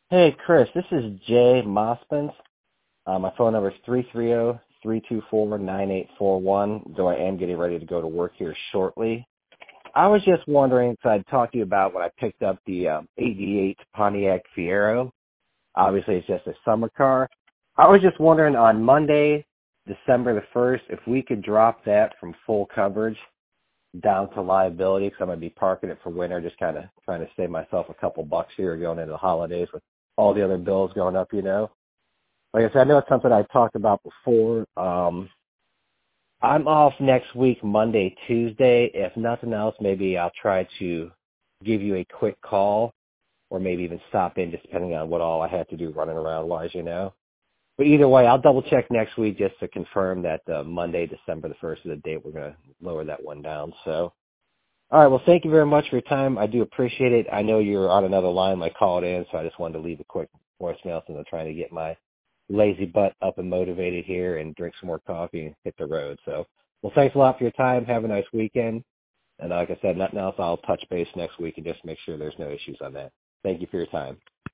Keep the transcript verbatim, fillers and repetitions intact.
Hey, Chris, this is Jay Mospins. Uh, my phone number is three three zero, three two four, nine eight four one, though I am getting ready to go to work here shortly. I was just wondering, because I'd talked to you about when I picked up the um, eighty-eight Pontiac Fiero. Obviously, it's just a summer car. I was just wondering on Monday, December the first, if we could drop that from full coverage down to liability, because I'm going to be parking it for winter, just kind of trying to save myself a couple bucks here going into the holidays with all the other bills going up, you know. Like I said, I know it's something I talked about before. Um, I'm off next week, Monday, Tuesday. If nothing else, maybe I'll try to give you a quick call or maybe even stop in, just depending on what all I have to do running around wise, you know. But either way, I'll double check next week just to confirm that uh, Monday, December the first is the date we're going to lower that one down. So, all right, well, thank you very much for your time. I do appreciate it. I know you're on another line. I called in, so I just wanted to leave a quick voicemail since I'm trying to get my lazy butt up and motivated here and drink some more coffee and hit the road. So, well, thanks a lot for your time. Have a nice weekend. And like I said, nothing else, I'll touch base next week and just make sure there's no issues on that. Thank you for your time.